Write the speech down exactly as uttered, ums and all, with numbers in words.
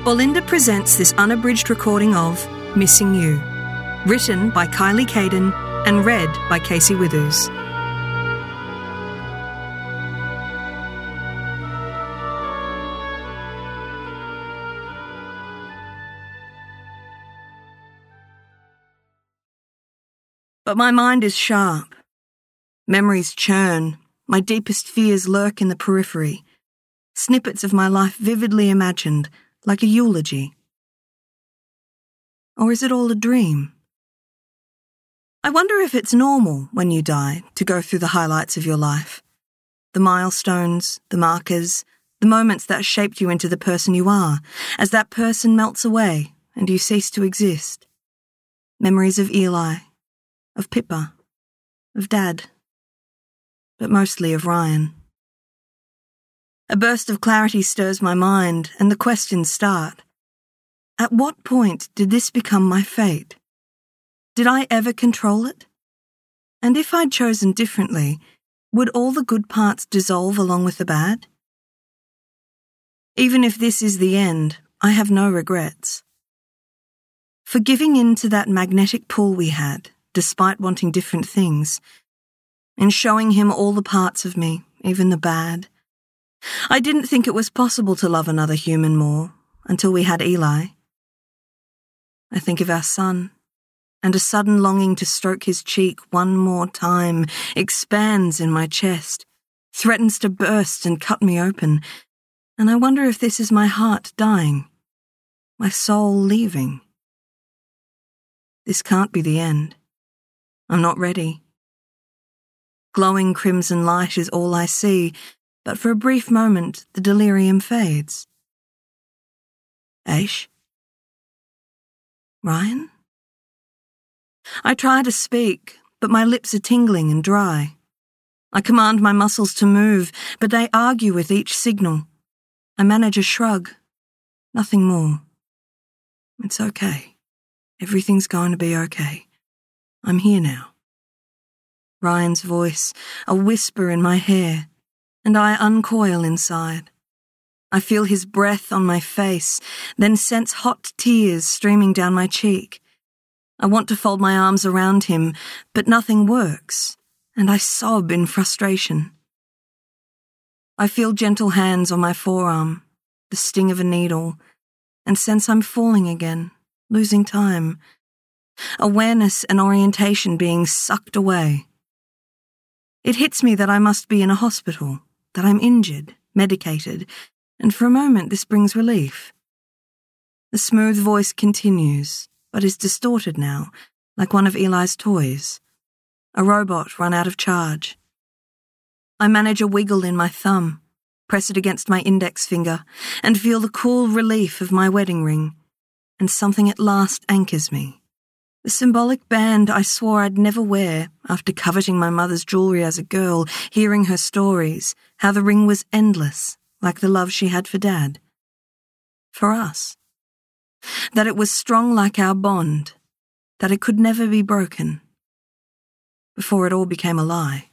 Orlinda presents this unabridged recording of Missing You, written by Kylie Caden and read by Casey Withers. But my mind is sharp. Memories churn. My deepest fears lurk in the periphery. Snippets of my life vividly imagined, like a eulogy. Or is it all a dream? I wonder if it's normal when you die to go through the highlights of your life. The milestones, the markers, the moments that shaped you into the person you are, as that person melts away and you cease to exist. Memories of Eli, of Pippa, of Dad, but mostly of Ryan. A burst of clarity stirs my mind, and the questions start. At what point did this become my fate? Did I ever control it? And if I'd chosen differently, would all the good parts dissolve along with the bad? Even if this is the end, I have no regrets. For giving in to that magnetic pull we had, despite wanting different things, and showing him all the parts of me, even the bad. I didn't think it was possible to love another human more until we had Eli. I think of our son, and a sudden longing to stroke his cheek one more time expands in my chest, threatens to burst and cut me open, and I wonder if this is my heart dying, my soul leaving. This can't be the end. I'm not ready. Glowing crimson light is all I see, but for a brief moment the delirium fades. Aish? Ryan? I try to speak, but my lips are tingling and dry. I command my muscles to move, but they argue with each signal. I manage a shrug. Nothing more. It's okay. Everything's going to be okay. I'm here now. Ryan's voice, a whisper in my hair, and I uncoil inside. I feel his breath on my face, then sense hot tears streaming down my cheek. I want to fold my arms around him, but nothing works, and I sob in frustration. I feel gentle hands on my forearm, the sting of a needle, and sense I'm falling again, losing time. Awareness and orientation being sucked away. It hits me that I must be in a hospital, that I'm injured, medicated, and for a moment this brings relief. The smooth voice continues, but is distorted now, like one of Eli's toys. A robot run out of charge. I manage a wiggle in my thumb, press it against my index finger, and feel the cool relief of my wedding ring, and something at last anchors me. The symbolic band I swore I'd never wear after coveting my mother's jewellery as a girl, hearing her stories, how the ring was endless, like the love she had for Dad. For us. That it was strong like our bond, that it could never be broken. Before it all became a lie.